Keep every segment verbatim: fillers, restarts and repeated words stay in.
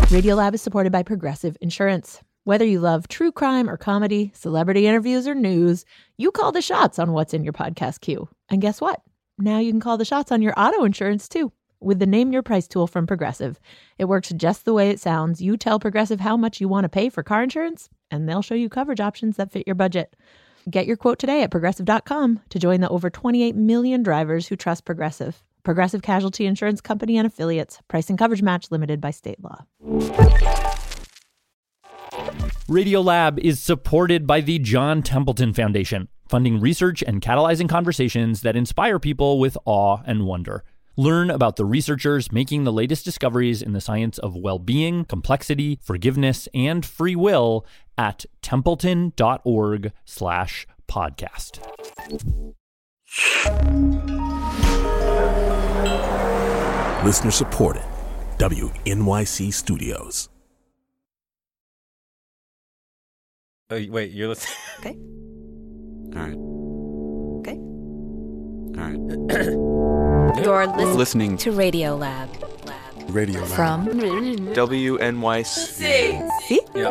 Radiolab is supported by Progressive Insurance. Whether you love true crime or comedy, celebrity interviews or news, you call the shots on what's in your podcast queue. And guess what? Now you can call the shots on your auto insurance too with the Name Your Price tool from Progressive. It works just the way it sounds. You tell Progressive how much you want to pay for car insurance, and they'll show you coverage options that fit your budget. Get your quote today at progressive dot com to join the over twenty-eight million drivers who trust Progressive. Progressive Casualty Insurance Company and Affiliates. Price and coverage match limited by state law. Radiolab is supported by the John Templeton Foundation, funding research and catalyzing conversations that inspire people with awe and wonder. Learn about the researchers making the latest discoveries in the science of well-being, complexity, forgiveness, and free will at templeton.org slash podcast. Listener supported. W N Y C Studios. Oh, wait, you're listening? Okay. All right. Okay. All right. You're listening, Listening to Radiolab. Lab. Radio Lab. From W N Y C. See? Yeah.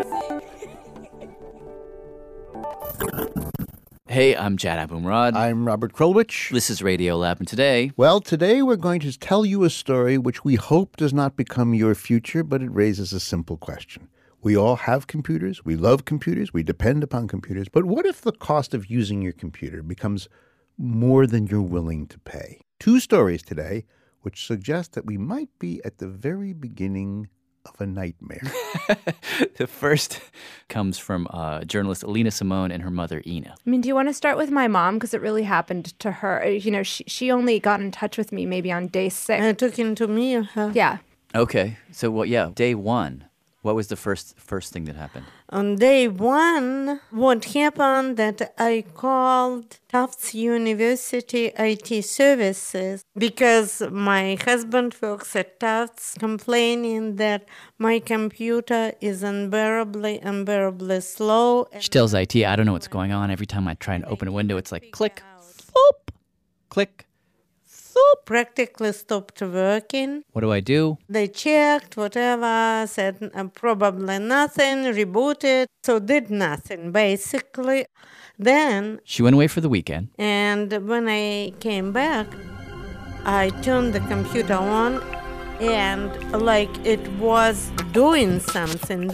Hey, I'm Jad Abumrad. I'm Robert Krulwich. This is Radiolab, and today... Well, today we're going to tell you a story which we hope does not become your future, but it raises a simple question. We all have computers. We love computers. We depend upon computers. But what if the cost of using your computer becomes more than you're willing to pay? Two stories today which suggest that we might be at the very beginning of a nightmare. The first comes from uh, journalist Alina Simone and her mother, Ina. I mean, do you want to start with my mom? Because it really happened to her. You know, she, she only got in touch with me maybe on day six. Uh, talking to me or her? Yeah. Okay. So, well, yeah, day one. What was the first first thing that happened? On day one, what happened that I called Tufts University I T Services because my husband works at Tufts, complaining that my computer is unbearably, unbearably slow. She tells I T, I don't know what's going on. Every time I try and open a window, it's like click, boop, click, practically stopped working. What do I do? They checked, whatever, said uh, probably nothing, rebooted, so did nothing, basically. Then... She went away for the weekend. And when I came back, I turned the computer on, and like it was doing something.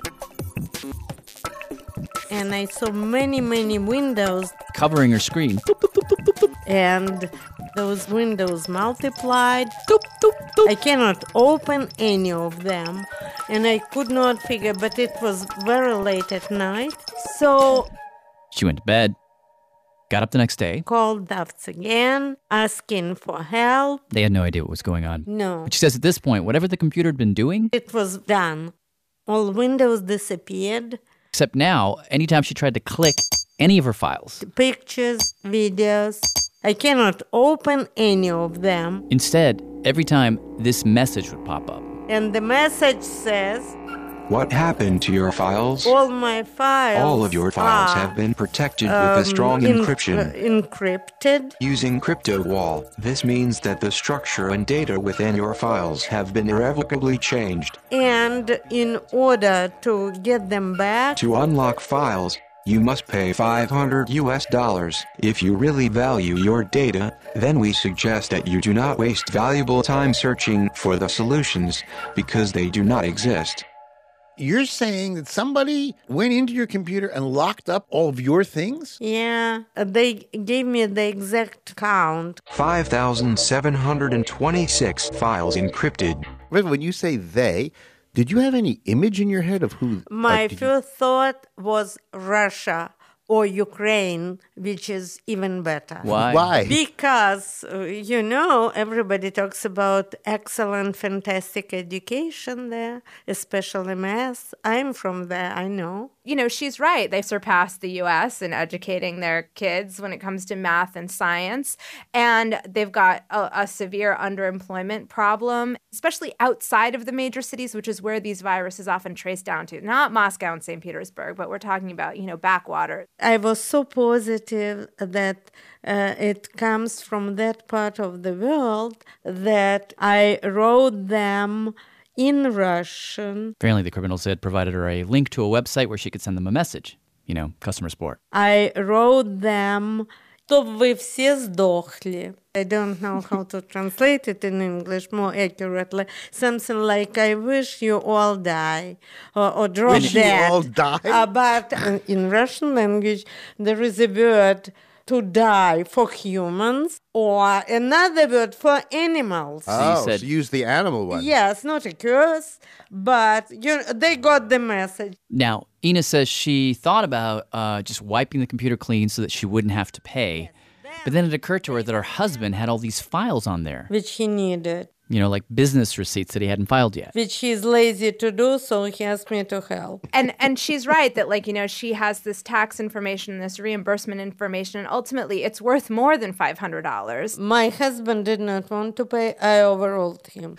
And I saw many, many windows. Covering her screen. And those windows multiplied. Doop, doop, doop. I cannot open any of them. And I could not figure, but it was very late at night. So she went to bed, got up the next day. Called Tufts again, asking for help. They had no idea what was going on. No. But she says at this point, whatever the computer had been doing... It was done. All windows disappeared. Except now, anytime she tried to click any of her files... Pictures, videos... I cannot open any of them. Instead, every time, this message would pop up. And the message says... What happened to your files? All my files All of your files are, have been protected um, with a strong in- encryption. Uh, encrypted. Using CryptoWall, this means that the structure and data within your files have been irrevocably changed. And in order to get them back... To unlock files, you must pay five hundred U S dollars. If you really value your data, then we suggest that you do not waste valuable time searching for the solutions, because they do not exist. You're saying that somebody went into your computer and locked up all of your things? Yeah, they gave me the exact count. five thousand seven hundred twenty-six files encrypted. When you say they... Did you have any image in your head of who? My like, first you... thought was Russia or Ukraine, which is even better. Why? Why? Because, uh, you know, everybody talks about excellent, fantastic education there, especially math. I'm from there, I know. You know, she's right. They surpassed the U S in educating their kids when it comes to math and science. And they've got a, a severe underemployment problem, especially outside of the major cities, which is where these viruses often trace down to. Not Moscow and Saint Petersburg, but we're talking about, you know, backwater. I was so positive that uh, it comes from that part of the world that I wrote them in Russian. Apparently, the criminals had provided her a link to a website where she could send them a message. You know, customer support. I wrote them, "Чтоб вы все сдохли." I don't know how to translate it in English more accurately. Something like, "I wish you all die," or, or "drop Wish you dead." all die? Uh, but uh, in Russian language, there is a word to die for humans or another word for animals. Oh, you said- so use the animal one. Yes, not a curse, but you, they got the message. Now, Ina says she thought about uh, just wiping the computer clean so that she wouldn't have to pay. But then it occurred to her that her husband had all these files on there. Which he needed, You know, like business receipts that he hadn't filed yet. which he's lazy to do, so he asked me to help. And and she's right that, like, you know, she has this tax information, this reimbursement information, and ultimately it's worth more than five hundred dollars. My husband did not want to pay. I overruled him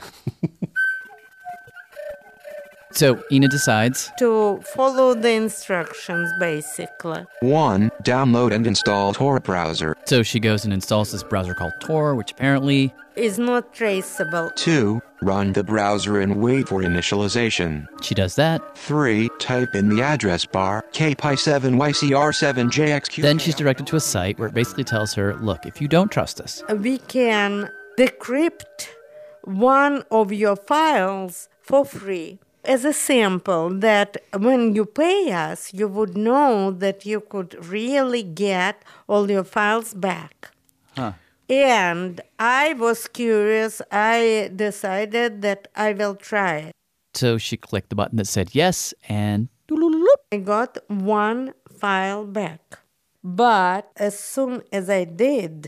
So Ina decides to follow the instructions, basically. one. Download and install Tor browser. So she goes and installs this browser called Tor, which apparently Is not traceable. two. Run the browser and wait for initialization. she does that. three. Type in the address bar K P I seven Y C R seven J X Q. Then she's directed to a site where it basically tells her, look, if you don't trust us, We can decrypt one of your files for free as a sample, that when you pay us, you would know that you could really get all your files back. Huh. And I was curious. I decided that I will try it. So she clicked the button that said yes, and I got one file back. But as soon as I did,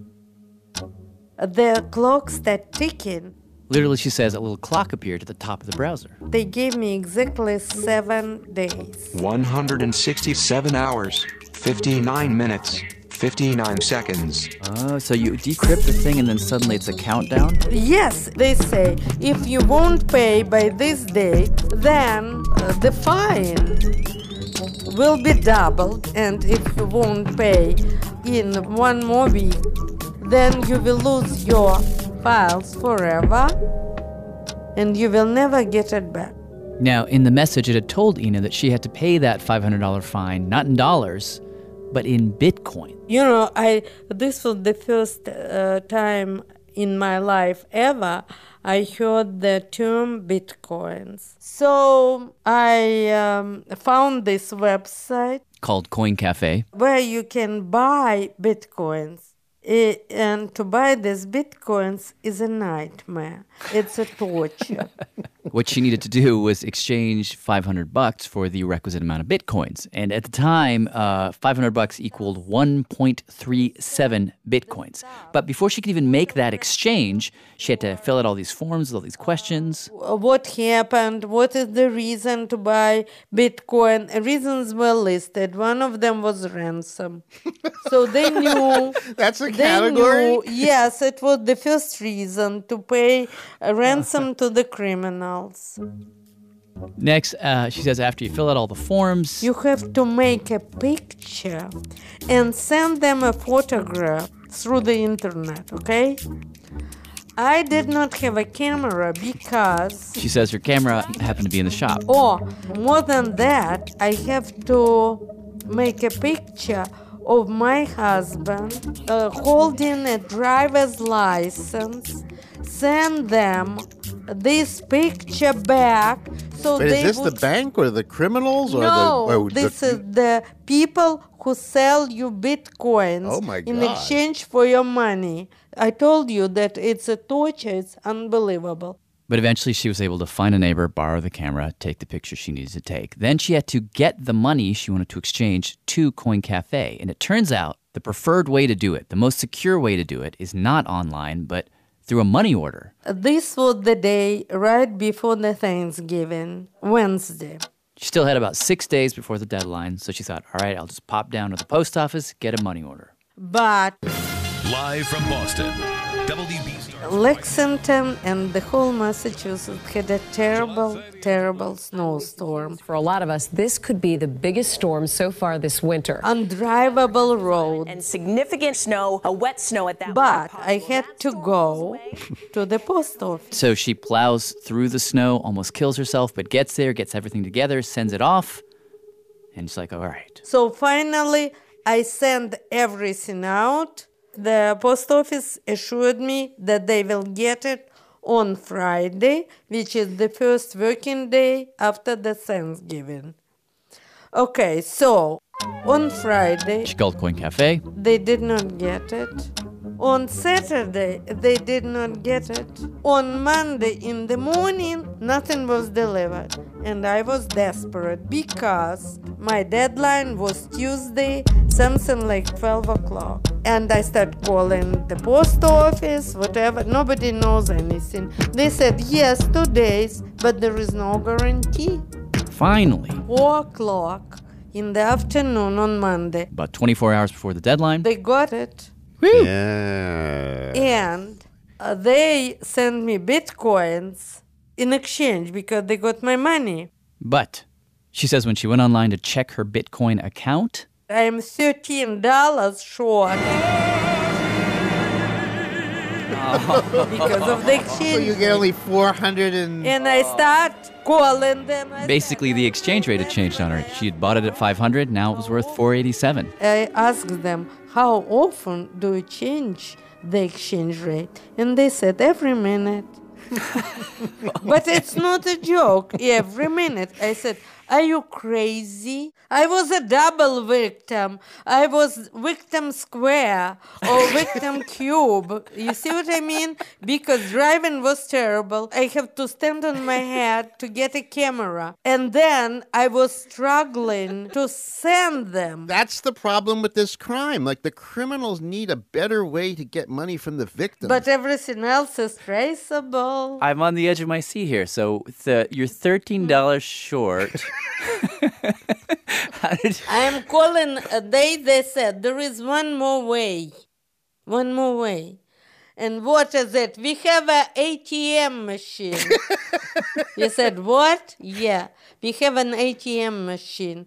the clock started ticking. literally she says a little clock appeared at the top of the browser. They gave me exactly seven days. one hundred sixty-seven hours, fifty-nine minutes, fifty-nine seconds. Oh, so you decrypt the thing and then suddenly it's a countdown? Yes, they say, if you won't pay by this day, then uh, the fine will be doubled. And if you won't pay in one more week, then you will lose your files forever and you will never get it back. Now, in the message, it had told Ina that she had to pay that five hundred dollars fine, not in dollars, but in Bitcoin. You know, I this was the first uh, time in my life ever I heard the term Bitcoins. So I um, found this website Called Coin Cafe. where you can buy Bitcoins. I- and to buy these Bitcoins is a nightmare. It's a torture. What she needed to do was exchange five hundred bucks for the requisite amount of Bitcoins. And at the time, uh, five hundred bucks equaled one point three seven Bitcoins. But before she could even make that exchange, she had to fill out all these forms with all these questions. What happened? What is the reason to buy Bitcoin? Reasons were listed. One of them was ransom. So they knew. That's a they category? knew, yes, it was the first reason to pay a ransom to the criminals. Next, uh, she says after you fill out all the forms, You have to make a picture and send them a photograph through the internet, okay? I did not have a camera because, she says her camera happened to be in the shop. or more than that, I have to make a picture of my husband uh, holding a driver's license, send them this picture back so But they is this would... the bank or the criminals or no, the? or this the, is the people who sell you bitcoins Oh, my in God. exchange for your money. I told you that it's a torture. It's unbelievable. But eventually she was able to find a neighbor, borrow the camera, take the picture she needed to take. Then she had to get the money she wanted to exchange to Coin Cafe. And it turns out the preferred way to do it, the most secure way to do it, is not online, but through a money order. This was the day right before the Thanksgiving, Wednesday. She still had about six days before the deadline, so she thought, all right, I'll just pop down to the post office, get a money order. But Live from Boston, W B Star. Lexington and the whole Massachusetts had a terrible, terrible snowstorm. For a lot of us, this could be the biggest storm so far this winter. Undrivable road. And significant snow, a wet snow at that. But I had to go to the post office. So she plows through the snow, almost kills herself, but gets there, gets everything together, sends it off, and she's like, all right. So finally, I sent everything out. The post office assured me that they will get it on Friday, which is the first working day after the Thanksgiving. Okay, so on Friday, She called Coin Cafe. they did not get it. On Saturday, they did not get it. On Monday in the morning, nothing was delivered. And I was desperate because my deadline was Tuesday, something like twelve o'clock. And I started calling the post office, whatever. Nobody knows anything. They said, yes, two days, but there is no guarantee. Finally, Four o'clock in the afternoon on Monday, about twenty-four hours before the deadline, they got it. Yeah. And uh, they sent me bitcoins in exchange because they got my money. but she says when she went online to check her Bitcoin account, I am thirteen dollars short because of the exchange. So you get only four hundred and... And I start calling them. I basically the exchange rate had changed on her. She had bought it at five hundred, now it was worth four eighty-seven. I asked them, how often do you change the exchange rate? And they said, every minute. But it's not a joke, every minute. I said, are you crazy? I was a double victim. I was victim square or victim cube. You see what I mean? Because driving was terrible. I have to stand on my head to get a camera. And then I was struggling to send them. That's the problem with this crime. Like, the criminals need a better way to get money from the victims. But everything else is traceable. I'm on the edge of my seat here. So the, you're thirteen dollars short. How did you... I am calling a day. They said there is one more way. One more way. And what is it? We have an A T M machine. You said, what? Yeah. We have an A T M machine.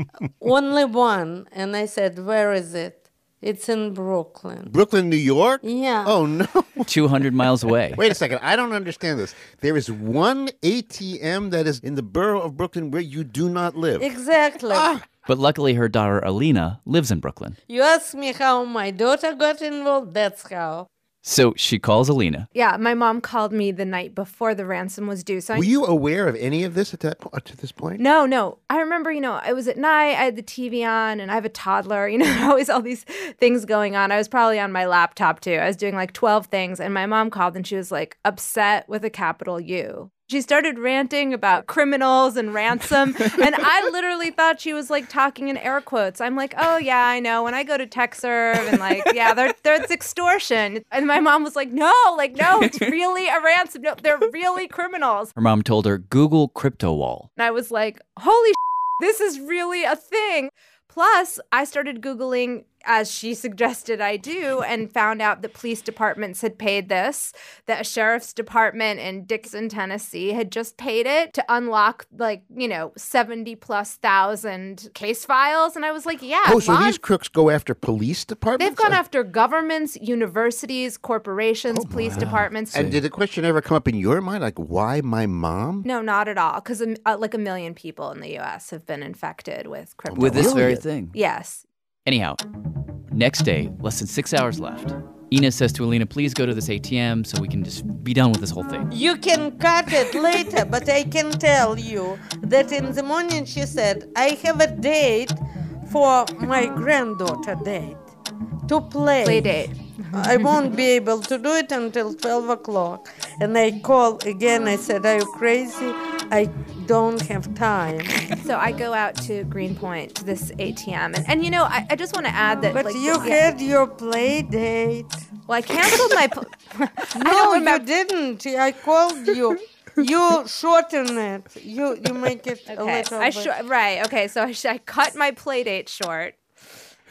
Only one. And I said, where is it? It's in Brooklyn. Brooklyn, New York? Yeah. Oh, no. two hundred miles away. Wait a second. I don't understand this. There is one A T M that is in the borough of Brooklyn where you do not live. Exactly. But luckily her daughter Alina lives in Brooklyn. You ask me how my daughter got involved? That's how. So she calls Alina. Yeah, my mom called me the night before the ransom was due. So I Were you aware of any of this at that po- to this point? No, no. I remember, you know, it was at night. I had the T V on and I have a toddler, you know, always all these things going on. I was probably on my laptop too. I was doing like twelve things and my mom called and she was like upset with a capital U. She started ranting about criminals and ransom. And I literally thought she was like talking in air quotes. I'm like, oh, yeah, I know. When I go to TechServe and like, yeah, they're, they're, it's extortion. And my mom was like, no, like, no, it's really a ransom. No, they're really criminals. Her mom told her, Google CryptoWall. And I was like, holy this is really a thing. Plus, I started Googling, as she suggested I do, and found out that police departments had paid this, that a sheriff's department in Dixon, Tennessee had just paid it to unlock, like, you know, seventy plus thousand case files. And I was like, yeah. Oh, so law- these crooks go after police departments? They've gone after governments, universities, corporations, Oh, police wow. departments. And did the question ever come up in your mind, like, why my mom? No, not at all. Because uh, like a million people in the U S have been infected with crypto. With this very Really? thing. Yes. Anyhow, next day, less than six hours left. Ina says to Alina, please go to this A T M so we can just be done with this whole thing. You can cut it later, but I can tell you that in the morning she said, I have a date for my granddaughter date to play. Play date. I won't be able to do it until twelve o'clock. And I called again. I said, are you crazy? I don't have time. So I go out to Greenpoint to this A T M. And, and you know, I, I just want to add that. But like, you yeah. had your play date. Well, I canceled my. Pl- I No, don't you remember. didn't. I called you. You shorten it. You you make it a Okay, little I bit. sh- right. Okay, so I, sh- I cut my play date short.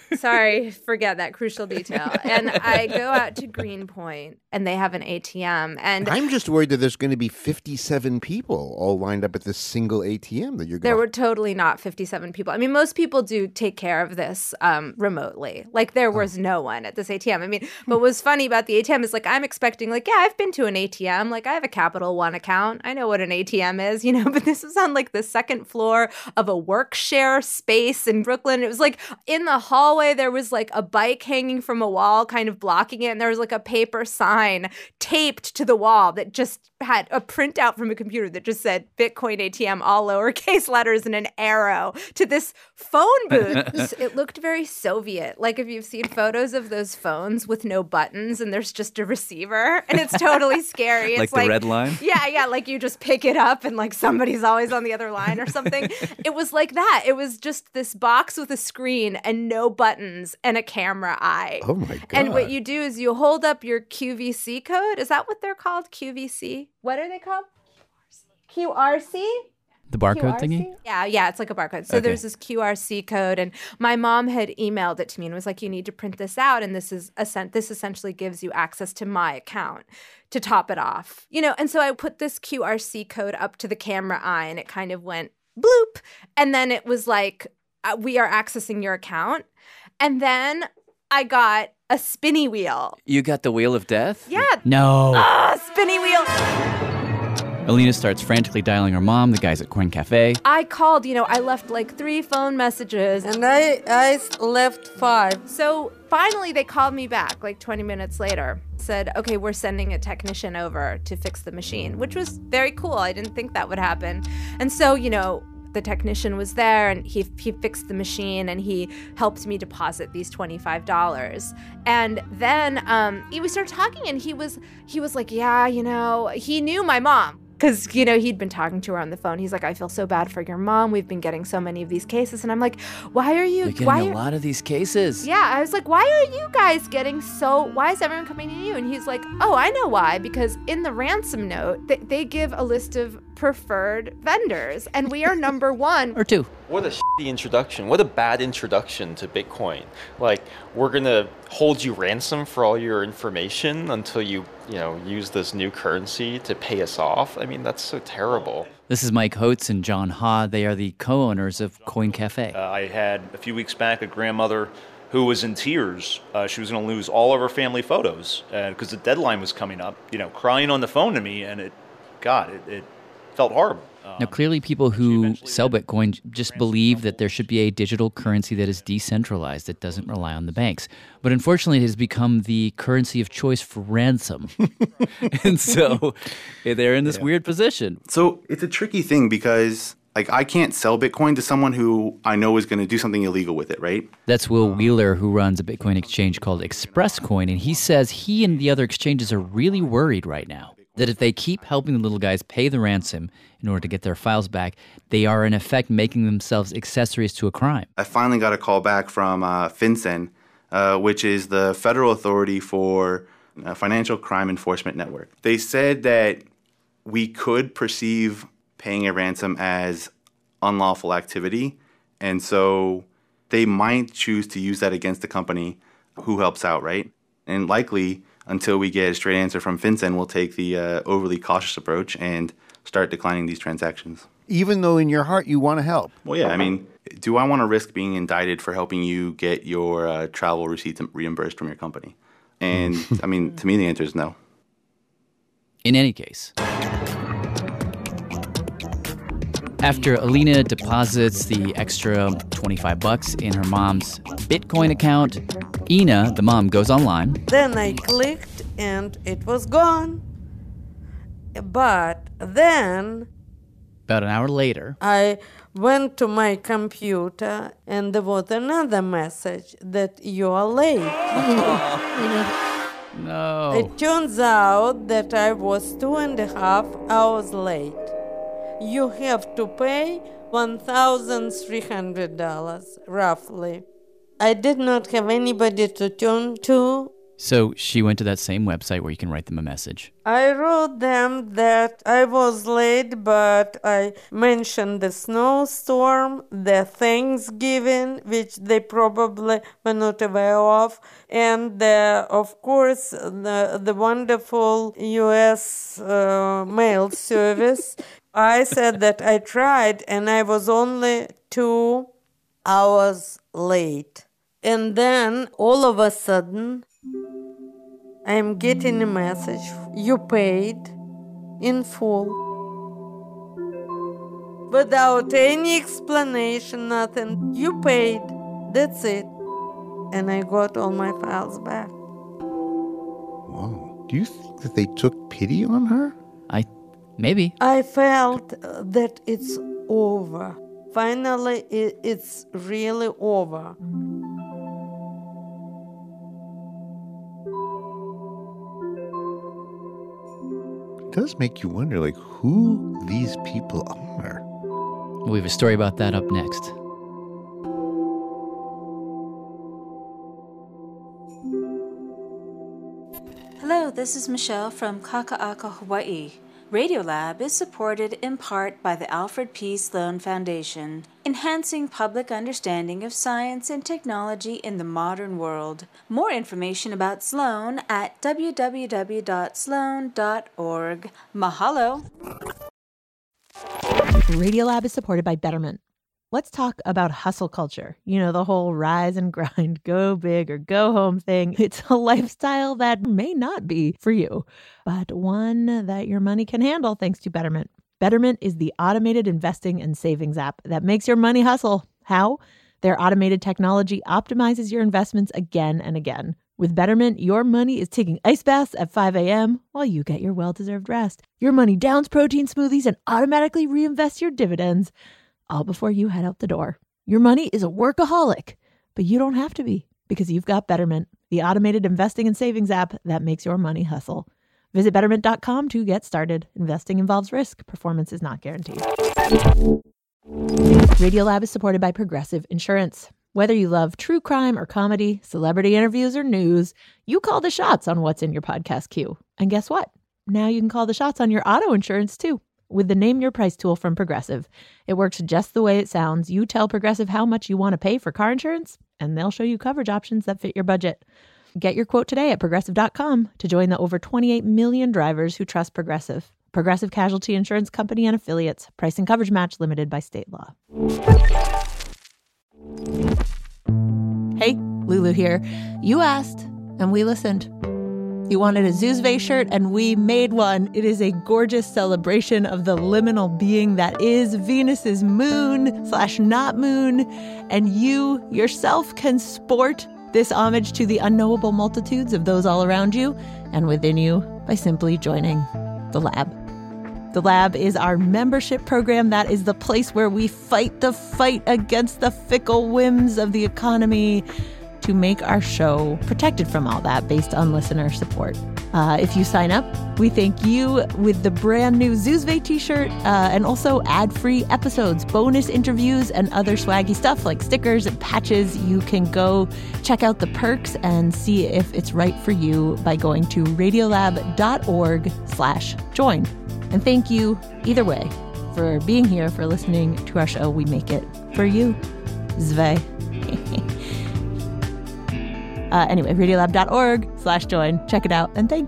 Sorry, forget that crucial detail. And I go out to Greenpoint, and they have an A T M. And I'm just worried that there's going to be fifty-seven people all lined up at this single A T M that you're going. There were totally not fifty-seven people. I mean, most people do take care of this um, remotely. Like, there was oh. no one at this A T M. I mean, but what's funny about the A T M is, like, I'm expecting, like, yeah, I've been to an A T M. Like, I have a Capital One account. I know what an A T M is, you know, but this was on, like, the second floor of a work share space in Brooklyn. It was, like, in the hallway, there was, like, a bike hanging from a wall kind of blocking it, and there was, like, a paper sign taped to the wall that just had a printout from a computer that just said Bitcoin A T M, all lowercase letters and an arrow to this phone booth. It looked very Soviet. Like if you've seen photos of those phones with no buttons and there's just a receiver, and it's totally scary. It's like the like, red line? Yeah, yeah. Like you just pick it up and like somebody's always on the other line or something. It was like that. It was just this box with a screen and no buttons and a camera eye. Oh my God. And what you do is you hold up your Q V C code. Is that what they're called? Q V C? What are they called? Q R C? The barcode Q R C? thingy? Yeah, yeah, it's like a barcode. So Okay. there's this Q R C code, and my mom had emailed it to me and was like, "You need to print this out, and this is a this essentially gives you access to my account to top it off, you know." And so I put this Q R C code up to the camera eye, and it kind of went bloop, and then it was like, uh, "We are accessing your account," and then I got a spinny wheel. You got the wheel of death? Yeah. No. Ah, spinny wheel. Alina starts frantically dialing her mom, the guys at Coin Cafe. I called, you know, I left like three phone messages. And I, I left five. So finally they called me back like twenty minutes later. Said, okay, we're sending a technician over to fix the machine, which was very cool. I didn't think that would happen. And so, you know, the technician was there and he he fixed the machine and he helped me deposit these twenty-five dollars. And then um, we started talking and he was he was like, yeah, you know, he knew my mom. Because, you know, he'd been talking to her on the phone. He's like, I feel so bad for your mom. We've been getting so many of these cases. And I'm like, why are you... You're getting why a are, lot of these cases. Yeah, I was like, why are you guys getting so... Why is everyone coming to you? And he's like, oh, I know why. Because in the ransom note, they, they give a list of preferred vendors. And we are number one. Or two. What a shitty introduction. What a bad introduction to Bitcoin. Like, we're going to hold you ransom for all your information until you, you know, use this new currency to pay us off. I mean, that's so terrible. This is Mike Holtz and John Ha. They are the co-owners of Coin Cafe. Uh, I had a few weeks back a grandmother who was in tears. Uh, she was going to lose all of her family photos because uh, the deadline was coming up, you know, crying on the phone to me, and it, God, it, it felt horrible. Now, clearly people who sell Bitcoin just believe that there should be a digital currency that is decentralized, that doesn't rely on the banks. But unfortunately, it has become the currency of choice for ransom. And so they're in this yeah. weird position. So it's a tricky thing because, like, I can't sell Bitcoin to someone who I know is going to do something illegal with it, right? That's Will Wheeler, who runs a Bitcoin exchange called ExpressCoin, and he says he and the other exchanges are really worried right now that if they keep helping the little guys pay the ransom in order to get their files back, they are in effect making themselves accessories to a crime. I finally got a call back from uh, FinCEN, uh, which is the federal authority for uh, Financial Crime Enforcement Network. They said that we could perceive paying a ransom as unlawful activity, and so they might choose to use that against the company who helps out, right? And likely, until we get a straight answer from FinCEN, we'll take the uh, overly cautious approach and start declining these transactions. Even though in your heart you want to help. Well, yeah, I mean, do I want to risk being indicted for helping you get your uh, travel receipts reimbursed from your company? And, I mean, to me, the answer is no. In any case, after Alina deposits the extra twenty-five bucks in her mom's Bitcoin account, Ina, the mom, goes online. Then I clicked and it was gone. But then... About an hour later... I went to my computer and there was another message that you are late. No. It turns out that I was two and a half hours late. You have to pay one thousand three hundred dollars, roughly. I did not have anybody to turn to, So she went to that same website where you can write them a message. I wrote them that I was late, but I mentioned the snowstorm, the Thanksgiving, which they probably were not aware of, and the, of course, the, the wonderful U S uh, mail service. I said that I tried and I was only two hours late. And then all of a sudden, I'm getting a message. You paid in full. Without any explanation, nothing. You paid. That's it. And I got all my files back. Whoa. Do you think that they took pity on her? I, maybe. I felt uh, that it's over. Finally, it, it's really over. It does make you wonder, like, who these people are. We have a story about that up next. Hello, this is Michelle from Kaka'aka, Hawaii. Radiolab is supported in part by the Alfred P. Sloan Foundation, enhancing public understanding of science and technology in the modern world. More information about Sloan at w w w dot sloan dot org. Mahalo! Radiolab is supported by Betterment. Let's talk about hustle culture. You know, the whole rise and grind, go big or go home thing. It's a lifestyle that may not be for you, but one that your money can handle thanks to Betterment. Betterment is the automated investing and savings app that makes your money hustle. How? Their automated technology optimizes your investments again and again. With Betterment, your money is taking ice baths at five a.m. while you get your well-deserved rest. Your money downs protein smoothies and automatically reinvests your dividends, all before you head out the door. Your money is a workaholic, but you don't have to be, because you've got Betterment, the automated investing and savings app that makes your money hustle. Visit betterment dot com to get started. Investing involves risk. Performance is not guaranteed. Radiolab is supported by Progressive Insurance. Whether you love true crime or comedy, celebrity interviews or news, you call the shots on what's in your podcast queue. And guess what? Now you can call the shots on your auto insurance too. With the Name Your Price tool from Progressive. It works just the way it sounds. You tell Progressive how much you want to pay for car insurance, and they'll show you coverage options that fit your budget. Get your quote today at progressive dot com to join the over twenty-eight million drivers who trust Progressive. Progressive Casualty Insurance Company and Affiliates. Price and coverage match limited by state law. Hey, Lulu here. You asked, and we listened. You wanted a Zuzve shirt, and we made one. It is a gorgeous celebration of the liminal being that is Venus's moon slash not moon. And you yourself can sport this homage to the unknowable multitudes of those all around you and within you by simply joining the lab. The Lab is our membership program that is the place where we fight the fight against the fickle whims of the economy to make our show protected from all that based on listener support. Uh, if you sign up, we thank you with the brand new Zuzve t-shirt uh, and also ad-free episodes, bonus interviews, and other swaggy stuff like stickers and patches. You can go check out the perks and see if it's right for you by going to radiolab dot org slash join. And thank you, either way, for being here, for listening to our show. We make it for you. Zve. Uh, anyway, radiolab dot org slash join. Check it out, and thanks.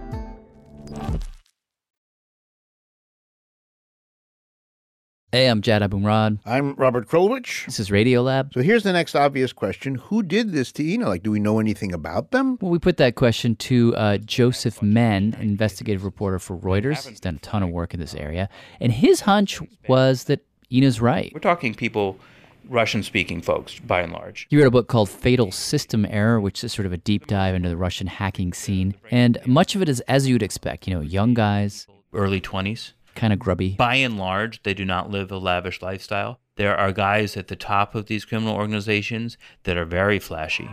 Hey, I'm Jad Abumrad. I'm Robert Krulwich. This is Radiolab. So here's the next obvious question. Who did this to Ina? Like, do we know anything about them? Well, we put that question to uh, Joseph Menn, an investigative reporter for Reuters. He's done a ton of work in this area. And his hunch was that Ina's right. We're talking people, Russian-speaking folks, by and large. He wrote a book called Fatal System Error, which is sort of a deep dive into the Russian hacking scene. And much of it is as you'd expect, you know, young guys. Early twenties. Kind of grubby. By and large, they do not live a lavish lifestyle. There are guys at the top of these criminal organizations that are very flashy.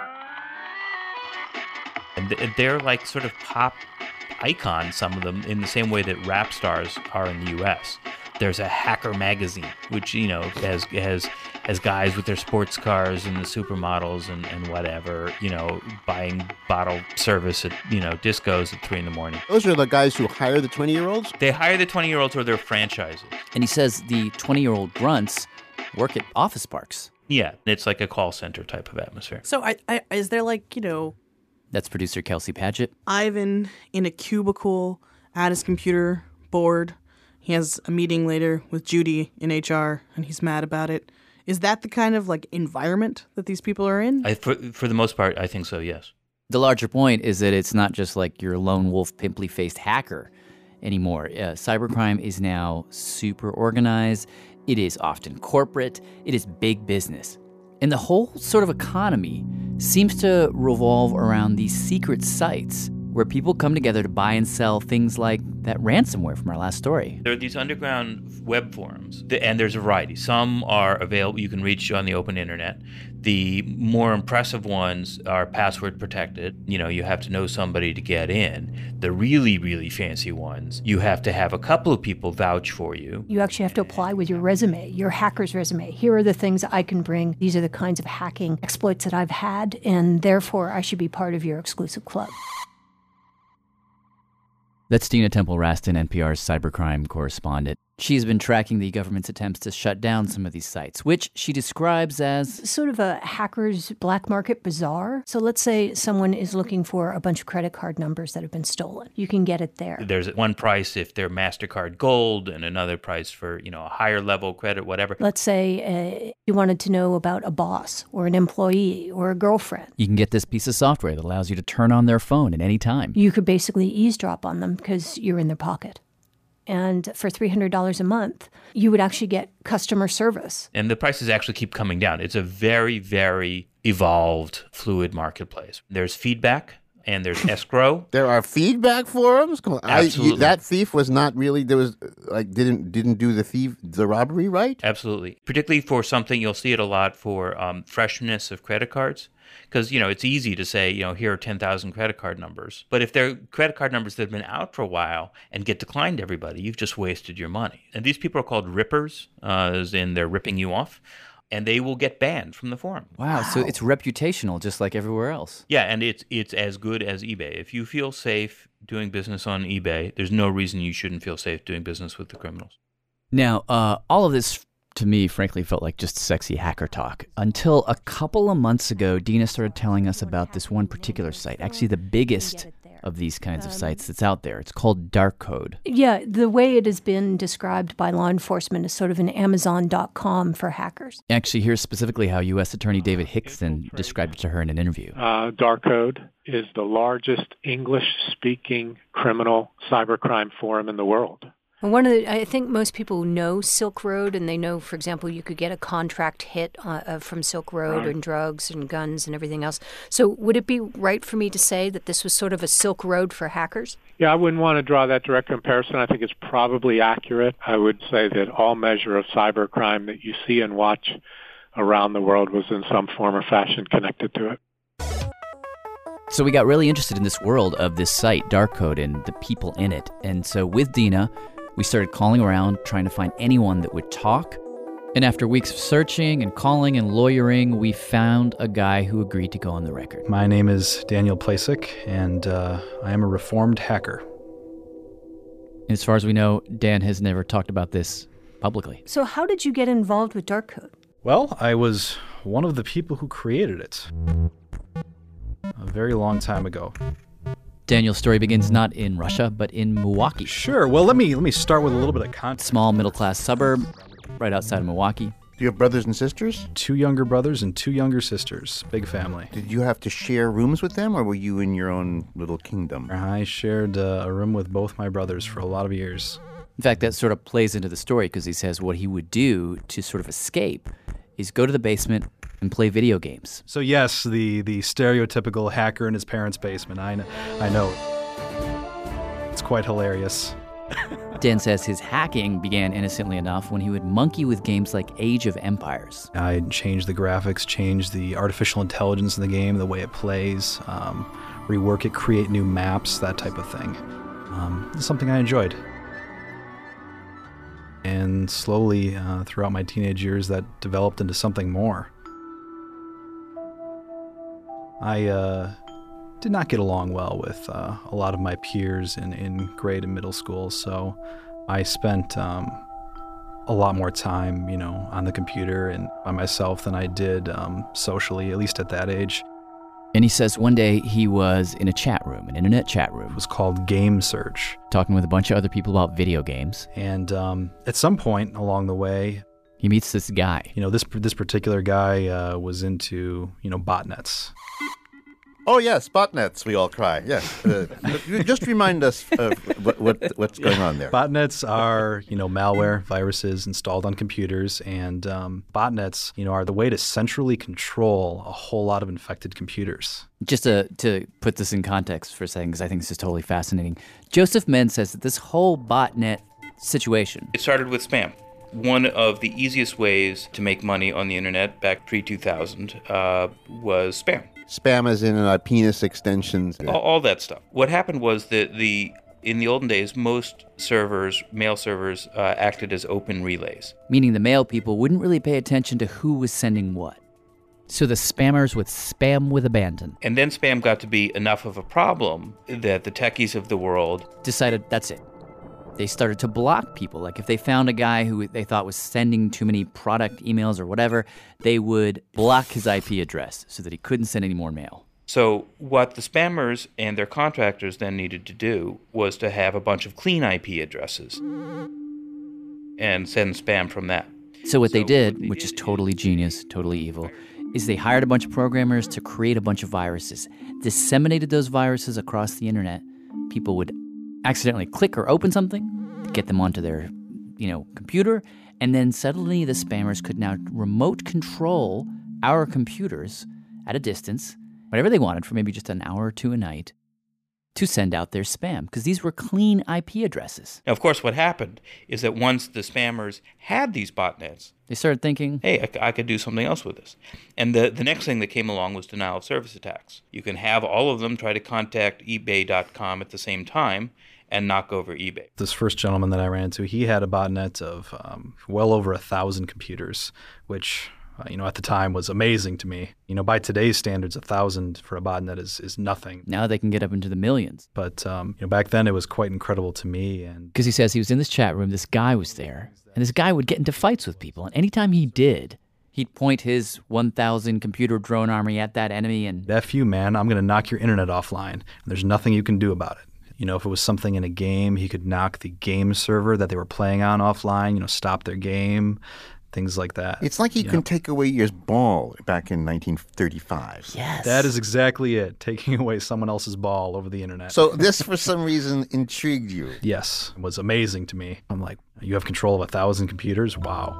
And they're like sort of pop icons, some of them, in the same way that rap stars are in the U S. There's a Hacker magazine, which, you know, has has as guys with their sports cars and the supermodels and, and whatever, you know, buying bottle service at, you know, discos at three in the morning. Those are the guys who hire the twenty-year-olds? They hire the twenty-year-olds or their franchises. And he says the twenty-year-old grunts work at office parks. Yeah, it's like a call center type of atmosphere. So I, I, is there like, you know... That's producer Kelsey Padgett. Ivan in a cubicle at his computer, bored. He has a meeting later with Judy in H R, and he's mad about it. Is that the kind of like environment that these people are in? I, for, for the most part, I think so, yes. The larger point is that it's not just like your lone wolf, pimply-faced hacker anymore. Uh, cybercrime is now super organized. It is often corporate. It is big business. And the whole sort of economy seems to revolve around these secret sites where people come together to buy and sell things like that ransomware from our last story. There are these underground web forums, and there's a variety. Some are available, you can reach on the open internet. The more impressive ones are password protected. You know, you have to know somebody to get in. The really, really fancy ones, you have to have a couple of people vouch for you. You actually have to apply with your resume, your hacker's resume. Here are the things I can bring. These are the kinds of hacking exploits that I've had, and therefore I should be part of your exclusive club. That's Dina Temple-Raston, N P R's cybercrime correspondent. She's been tracking the government's attempts to shut down some of these sites, which she describes as sort of a hacker's black market bazaar. So let's say someone is looking for a bunch of credit card numbers that have been stolen. You can get it there. There's one price if they're MasterCard Gold and another price for, you know, a higher level credit, whatever. Let's say uh, you wanted to know about a boss or an employee or a girlfriend. You can get this piece of software that allows you to turn on their phone at any time. You could basically eavesdrop on them because you're in their pocket. And for three hundred dollars a month, you would actually get customer service. And the prices actually keep coming down. It's a very, very evolved, fluid marketplace. There's feedback and there's escrow. There are feedback forums? Come on. Absolutely. I, you, that thief was not really, there was, like, didn't didn't do the thief, the robbery right? Absolutely. Particularly for something, you'll see it a lot for um, freshness of credit cards. Because, you know, it's easy to say, you know, here are ten thousand credit card numbers. But if they're credit card numbers that have been out for a while and get declined to everybody, you've just wasted your money. And these people are called rippers, uh, as in they're ripping you off. And they will get banned from the forum. Wow, wow, so it's reputational just like everywhere else. Yeah, and it's it's as good as eBay. If you feel safe doing business on eBay, there's no reason you shouldn't feel safe doing business with the criminals. Now, uh, all of this, to me, frankly, felt like just sexy hacker talk. Until a couple of months ago, Dina started telling us about this one particular site, actually the biggest of these kinds of sites that's out there. It's called Darkcode. Yeah, the way it has been described by law enforcement is sort of an Amazon dot com for hackers. Actually, here's specifically how U S Attorney David Hickson described it to her in an interview. Uh, Darkcode is the largest English-speaking criminal cybercrime forum in the world. One of the, I think most people know Silk Road, and they know, for example, you could get a contract hit uh, uh, from Silk Road Right. and drugs and guns and everything else. So would it be right for me to say that this was sort of a Silk Road for hackers? Yeah, I wouldn't want to draw that direct comparison. I think it's probably accurate. I would say that all measure of cybercrime that you see and watch around the world was in some form or fashion connected to it. So we got really interested in this world of this site, Darkcode, and the people in it. And so with Dina, we started calling around, trying to find anyone that would talk. And after weeks of searching and calling and lawyering, we found a guy who agreed to go on the record. My name is Daniel Plasek, and uh, I am a reformed hacker. As far as we know, Dan has never talked about this publicly. So how did you get involved with Darkcode? Well, I was one of the people who created it a very long time ago. Daniel's story begins not in Russia, but in Milwaukee. Sure. Well, let me let me start with a little bit of context. Small middle-class suburb right outside of Milwaukee. Do you have brothers and sisters? Two younger brothers and two younger sisters. Big family. Did you have to share rooms with them, or were you in your own little kingdom? I shared uh, a room with both my brothers for a lot of years. In fact, that sort of plays into the story because he says what he would do to sort of escape is go to the basement and play video games. So yes, the, the stereotypical hacker in his parents' basement. I know. I know. It's quite hilarious. Dan says his hacking began innocently enough when he would monkey with games like Age of Empires. I changed the graphics, changed the artificial intelligence in the game, the way it plays, um, rework it, create new maps, that type of thing. Um, it's something I enjoyed. And slowly, uh, throughout my teenage years, that developed into something more. I uh, did not get along well with uh, a lot of my peers in, in grade and middle school, so I spent um, a lot more time, you know, on the computer and by myself than I did um, socially, at least at that age. And he says one day he was in a chat room, an internet chat room. It was called Game Search. Talking with a bunch of other people about video games. And um, at some point along the way, he meets this guy. You know, this this particular guy uh, was into, you know, botnets. Oh, yes, botnets, we all cry. Yes. Uh, just remind us of what, what what's going on there. Botnets are, you know, malware, viruses installed on computers, and um, botnets, you know, are the way to centrally control a whole lot of infected computers. Just to, to put this in context for a second, because I think this is totally fascinating, Joseph Menz says that this whole botnet situation... It started with spam. One of the easiest ways to make money on the internet back pre two thousand uh, was spam. Spam as in uh, penis extensions. All, all that stuff. What happened was that the in the olden days, most servers, mail servers, uh, acted as open relays. Meaning the mail people wouldn't really pay attention to who was sending what. So the spammers would spam with abandon. And then spam got to be enough of a problem that the techies of the world decided that's it. They started to block people. Like if they found a guy who they thought was sending too many product emails or whatever, they would block his I P address so that he couldn't send any more mail. So what the spammers and their contractors then needed to do was to have a bunch of clean I P addresses and send spam from that. So what so they did, what they which did, is totally genius, totally evil, is they hired a bunch of programmers to create a bunch of viruses, disseminated those viruses across the internet. People would accidentally click or open something to get them onto their, you know, computer, and then suddenly the spammers could now remote control our computers at a distance, whatever they wanted for maybe just an hour or two a night, to send out their spam, because these were clean I P addresses. Now, of course, what happened is that once the spammers had these botnets, they started thinking, hey, I, I could do something else with this. And the, the next thing that came along was denial of service attacks. You can have all of them try to contact eBay dot com at the same time and knock over eBay. This first gentleman that I ran into, he had a botnet of um, well over a thousand computers, which... Uh, you know, at the time was amazing to me. You know, by today's standards, a thousand for a botnet is, is nothing. Now they can get up into the millions. But, um, you know, back then it was quite incredible to me. And because he says he was in this chat room, this guy was there, and this guy would get into fights with people. And anytime he did, he'd point his one thousand computer drone army at that enemy and... F you, man, I'm going to knock your internet offline. And there's nothing you can do about it. You know, if it was something in a game, he could knock the game server that they were playing on offline, you know, stop their game. Things like that. It's like he can know? take away your ball back in nineteen thirty-five. Yes. That is exactly it, taking away someone else's ball over the internet. So this, for some reason, intrigued you. Yes, it was amazing to me. I'm like, you have control of a thousand computers? Wow.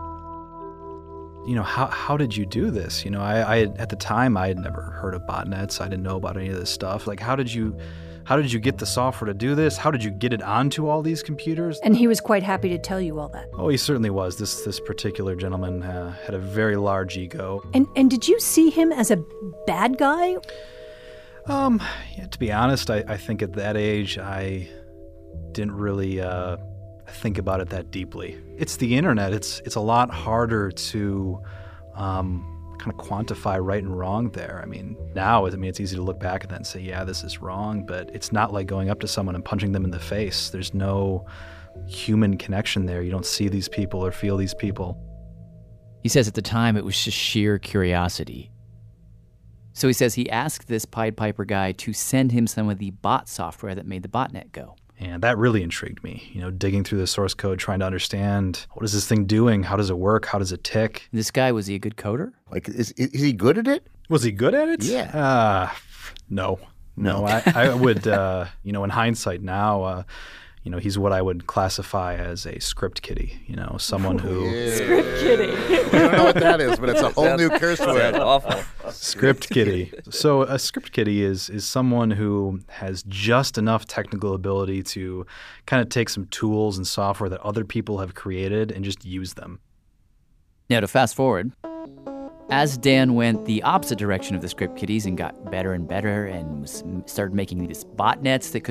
You know, how how did you do this? You know, I, I at the time, I had never heard of botnets. I didn't know about any of this stuff. Like, how did you... How did you get the software to do this? How did you get it onto all these computers? And he was quite happy to tell you all that. Oh, he certainly was. This this particular gentleman uh, had a very large ego. And and did you see him as a bad guy? Um, yeah, to be honest, I, I think at that age I didn't really uh, think about it that deeply. It's the internet. It's it's a lot harder to um, kind of quantify right and wrong there. I mean, now, I mean, it's easy to look back at that and say, yeah, this is wrong, but it's not like going up to someone and punching them in the face. There's no human connection there. You don't see these people or feel these people. He says at the time it was just sheer curiosity. So he says he asked this Pied Piper guy to send him some of the bot software that made the botnet go. And that really intrigued me, you know, digging through the source code, trying to understand, what is this thing doing? How does it work? How does it tick? This guy, was he a good coder? Like, is is he good at it? Was he good at it? Yeah. Uh, no. No, I, I would, uh, you know, in hindsight now, uh, you know, he's what I would classify as a script kiddie, you know, someone who... Yeah. Script kiddie. I don't know what that is, but it's a whole new curse word. That's awful. Script kiddie. So a script kiddie is is someone who has just enough technical ability to kind of take some tools and software that other people have created and just use them. Now, to fast forward, as Dan went the opposite direction of the script kiddies and got better and better and was, started making these botnets that could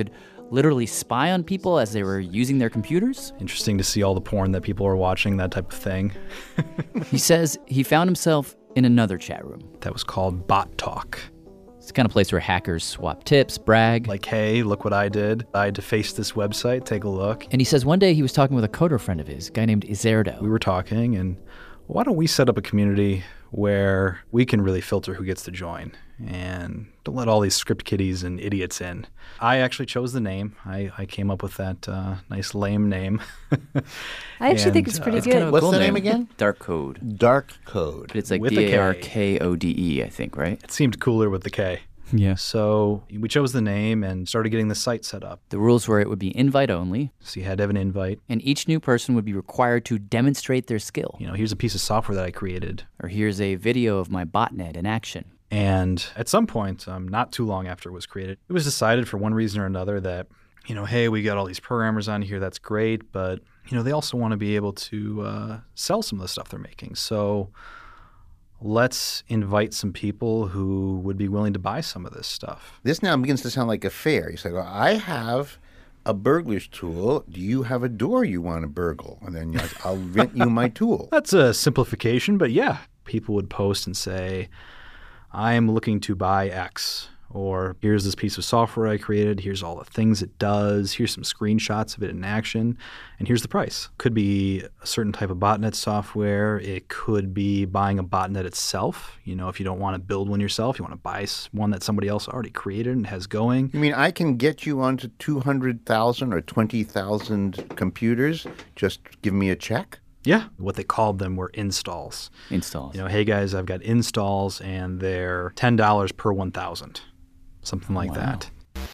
literally spy on people as they were using their computers. Interesting to see all the porn that people are watching, that type of thing. He says he found himself in another chat room. That was called Bot Talk. It's the kind of place where hackers swap tips, brag. Like, hey, look what I did. I had to face this website. Take a look. And he says one day he was talking with a coder friend of his, a guy named Izerdo. We were talking, and why don't we set up a community where we can really filter who gets to join and don't let all these script kiddies and idiots in. I actually chose the name. I, I came up with that uh, nice lame name. I actually and, think it's pretty uh, good. Kind of What's cool the name, name again? Dark Code. Dark Code. But it's like With a D K. A R K O D E, I think, right? It seemed cooler with the K. Yeah. So we chose the name and started getting the site set up. The rules were it would be invite only. So you had to have an invite. And each new person would be required to demonstrate their skill. You know, here's a piece of software that I created. Or here's a video of my botnet in action. And at some point, um, not too long after it was created, it was decided for one reason or another that, you know, hey, we got all these programmers on here, that's great, but, you know, they also want to be able to uh, sell some of the stuff they're making. So let's invite some people who would be willing to buy some of this stuff. This now begins to sound like a fair. You say, well, I have a burglar's tool. Do you have a door you want to burgle? And then you know, I'll rent you my tool. That's a simplification, but yeah, people would post and say, I'm looking to buy X, or here's this piece of software I created, here's all the things it does, here's some screenshots of it in action, and here's the price. Could be a certain type of botnet software. It could be buying a botnet itself. You know, if you don't want to build one yourself, you want to buy one that somebody else already created and has going. You mean I can get you onto two hundred thousand or twenty thousand computers? Just give me a check? Yeah. What they called them were installs. Installs. You know, hey guys, I've got installs and they're ten dollars per one thousand. Something like Wow. that.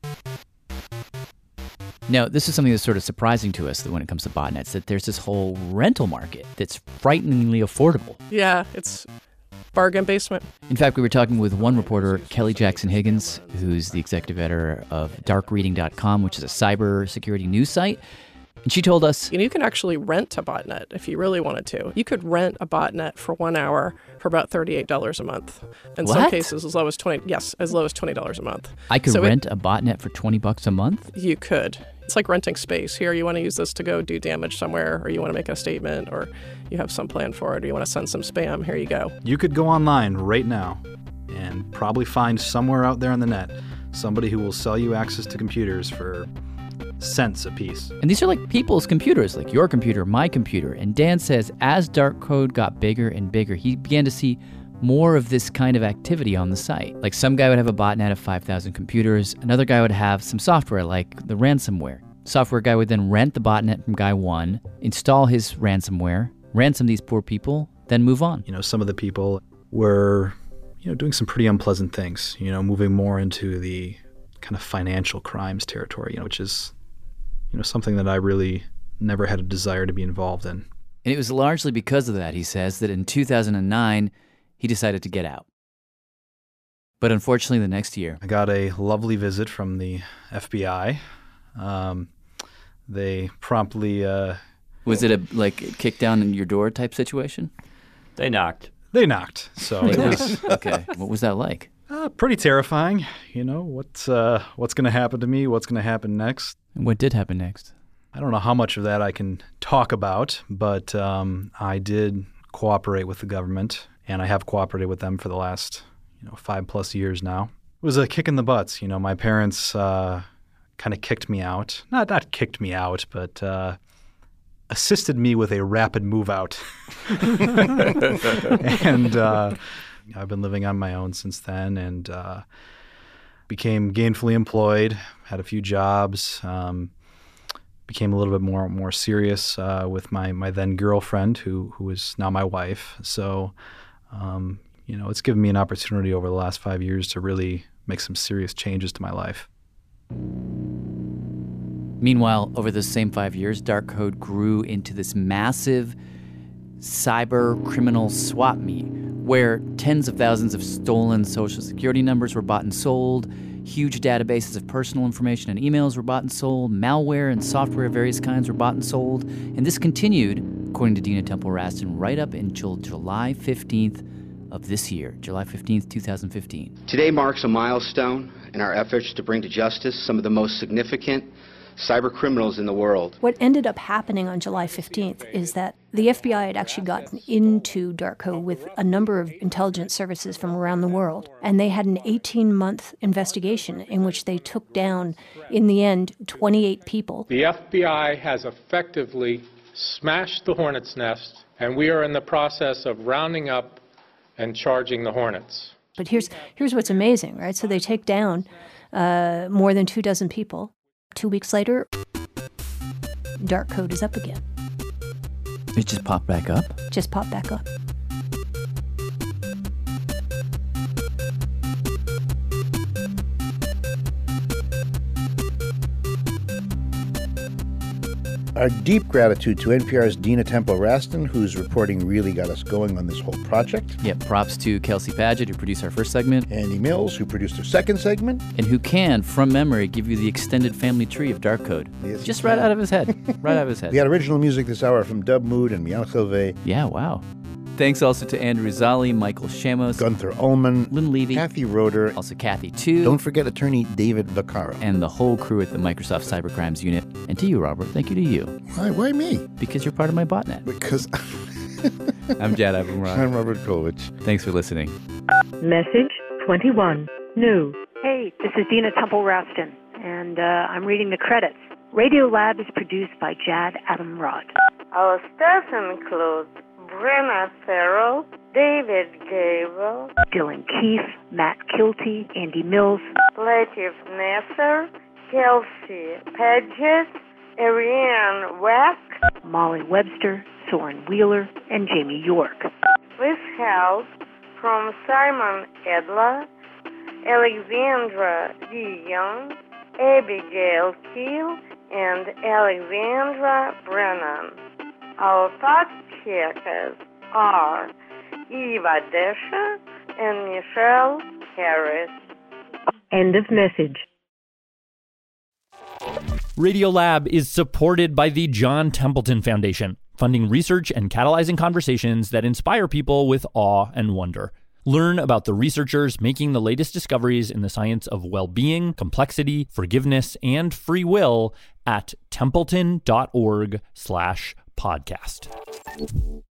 Now, this is something that's sort of surprising to us that when it comes to botnets, that there's this whole rental market that's frighteningly affordable. Yeah, it's bargain basement. In fact, we were talking with one reporter, Kelly Jackson Higgins, who's the executive editor of dark reading dot com, which is a cybersecurity news site. And she told us, You know, you can actually rent a botnet if you really wanted to. You could rent a botnet for one hour for about thirty-eight dollars a month. In some What? cases, as low as twenty. Yes, as low as twenty dollars a month. I could So it- rent a botnet for twenty bucks a month? You could. It's like renting space. Here, you want to use this to go do damage somewhere, or you want to make a statement, or you have some plan for it, or you want to send some spam. Here you go. You could go online right now and probably find somewhere out there on the net somebody who will sell you access to computers for cents a piece. And these are like people's computers, like your computer, my computer. And Dan says as Dark Code got bigger and bigger, he began to see more of this kind of activity on the site. Like some guy would have a botnet of five thousand computers. Another guy would have some software like the ransomware. Software guy would then rent the botnet from guy one, install his ransomware, ransom these poor people, then move on. You know, some of the people were, you know, doing some pretty unpleasant things, you know, moving more into the kind of financial crimes territory, you know, which is, you know, something that I really never had a desire to be involved in. And it was largely because of that, he says, that in two thousand nine, he decided to get out. But unfortunately, the next year, I got a lovely visit from the F B I. Um, they promptly... Uh, was it a, like, kick down in your door type situation? They knocked. They knocked. So They it knocked. was Okay. What was that like? Uh, pretty terrifying. You know, what's, uh, what's going to happen to me? What's going to happen next? What did happen next? I don't know how much of that I can talk about, but um, I did cooperate with the government, and I have cooperated with them for the last, you know, five plus years now. It was a kick in the butts. You know, my parents uh, kind of kicked me out. Not not kicked me out, but uh, assisted me with a rapid move out. and uh, I've been living on my own since then, and uh, became gainfully employed, had a few jobs, um, became a little bit more more serious uh, with my, my then girlfriend, who who is now my wife. So, um, you know, it's given me an opportunity over the last five years to really make some serious changes to my life. Meanwhile, over those same five years, Dark Code grew into this massive cyber criminal swap meet where tens of thousands of stolen social security numbers were bought and sold, huge databases of personal information and emails were bought and sold, malware and software of various kinds were bought and sold, and this continued, according to Dina Temple Raston, right up until July fifteenth of this year, July fifteenth, twenty fifteen. Today marks a milestone in our efforts to bring to justice some of the most significant cyber criminals in the world. What ended up happening on July fifteenth is that the F B I had actually gotten into dark code with a number of intelligence services from around the world, and they had an eighteen-month investigation in which they took down, in the end, twenty-eight people. The F B I has effectively smashed the hornet's nest, and we are in the process of rounding up and charging the hornets. But here's here's what's amazing, right? So they take down uh, more than two dozen people. Two weeks later, dark code is up again. It just popped back up? Just popped back up. Our deep gratitude to N P R's Dina Temple-Raston, whose reporting really got us going on this whole project. Yeah, props to Kelsey Padgett, who produced our first segment. Andy Mills, who produced our second segment. And who can, from memory, give you the extended family tree of dark code. Yes, Just right out of his head. Right out of his head. We had original music this hour from Dub Mood and Mian Chilvey. Yeah, wow. Thanks also to Andrew Zali, Michael Shamos, Gunther Ullman, Lynn Levy, Kathy Roeder, also Kathy too. Don't forget attorney David Vaccaro. And the whole crew at the Microsoft Cybercrimes Unit. And to you, Robert, thank you to you. Why, why me? Because you're part of my botnet. Because I'm Jad Abumrad. I'm Robert Krulwich. Thanks for listening. Message twenty-one, new. Hey, this is Dina Temple-Raston, and uh, I'm reading the credits. Radiolab is produced by Jad Abumrad. Our staff includes Brenna Farrell, David Gable, Dylan Keefe, Matt Kilty, Andy Mills, Latif Nasser, Kelsey Padgett, Ariane Wack, Molly Webster, Soren Wheeler, and Jamie York. With help from Simon Edler, Alexandra D. Young, Abigail Keel, and Alexandra Brennan. Our fact checkers are Eva Desha and Michelle Harris. End of message. Radiolab is supported by the John Templeton Foundation, funding research and catalyzing conversations that inspire people with awe and wonder. Learn about the researchers making the latest discoveries in the science of well-being, complexity, forgiveness, and free will at templeton.org slash podcast.